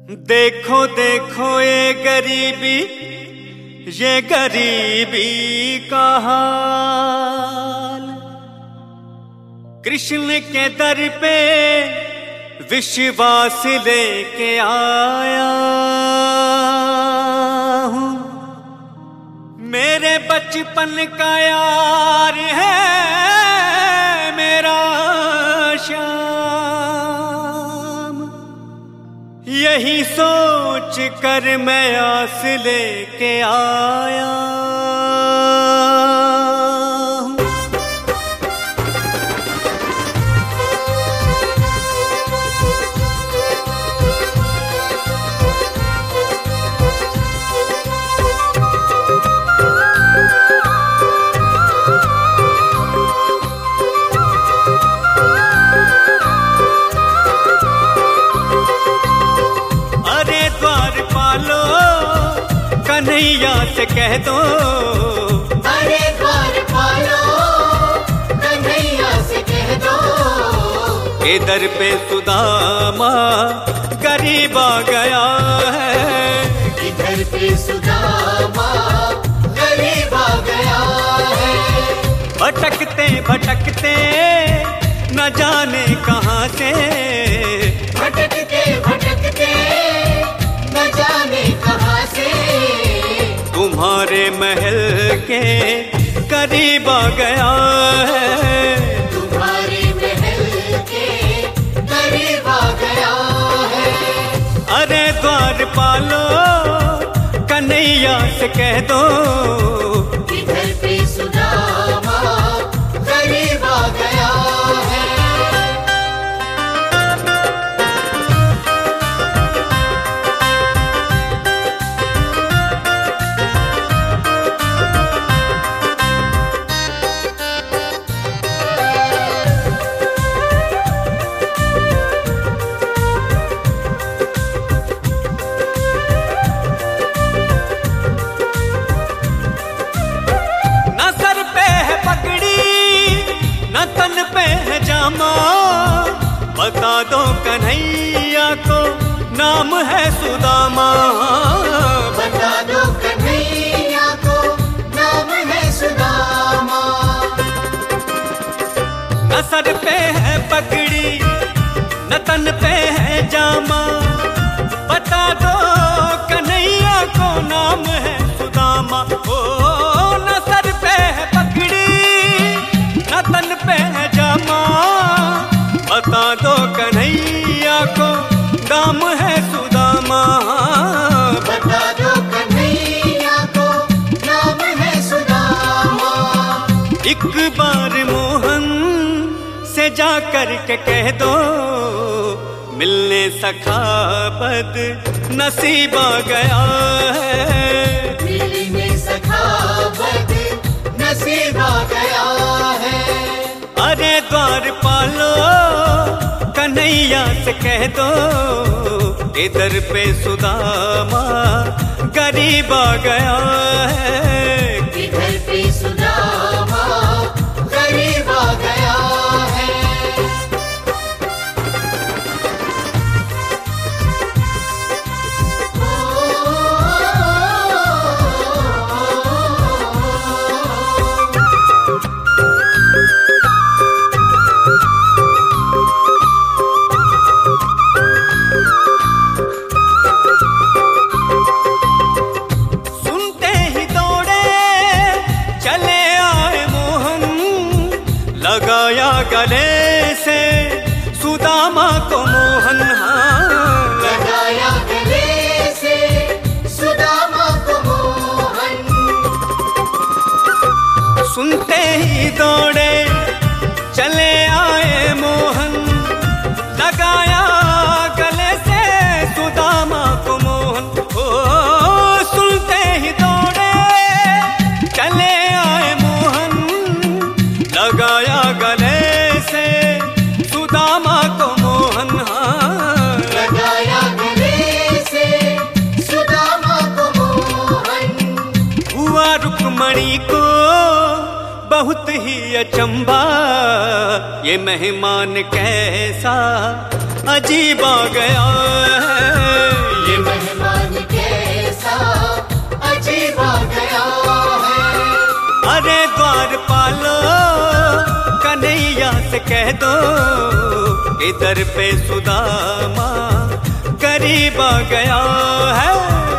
देखो देखो ये गरीबी का हाल। कृष्ण के दर पे विश्वास लेके आया हूँ। मेरे बचपन का यार है मेरा श्याम। यही सोच कर मैं आस लेके आया हूँ। कन्हैया से कह दो, अरे द्वारपालो कन्हैया से कह दो, के दर पे सुदामा गरीब आ गया है। इधर पे सुदामा गरीब आ गया है। भटकते भटकते न जाने कहाँ से, भटकते भटकते न जाने कहाँ से, तुम्हारे महल के करीब आ गया है। तुम्हारे महल के करीब आ गया है। अरे द्वारपालो कन्हैया से कह दो, इधर पे सुदामा गरीब आ गया है। बता दो कन्हैया को नाम है सुदामा। बता दो कन्हैया को नाम है सुदामा। न सर पे है पगड़ी न तन पे है जामा। बता दो कन्हैया को नाम है सुदामा। ओ न सर पे है पगड़ी न तन पे है जामा। बता दो कन्हैया को नाम है सुदामा। बता दो कन्हैया को नाम है सुदामा। एक बार मोहन से जा कर के कह दो, मिलने सखा बद नसीब आ गया है। मिलने सखा बद नसीब आ गया है। अरे द्वारपालो कन्हैया से कह दो, इधर पे सुदामा गरीब आ गया है। इधर पे सुदामा गरीब आ गया है। लगाया गले से सुदामा को मोहन। लगाया गले से सुदामा को मोहन। सुनते ही दौड़े चले आए मोहन। लगाया गले से सुदामा को मोहन। ओ सुनते ही दौड़े चले आए मोहन। लगाया गले से सुदामा को मोहन। लगाया गले से सुदामा को मोहन। हुआ रुक्मणी को बहुत ही अचंभा, ये मेहमान कैसा अजीब आ गया है। मेहमान कैसा अजीब आ गया है। अरे द्वारपालो कन्हैया से कह दो इधर पे सुदामा करीब आ गया है।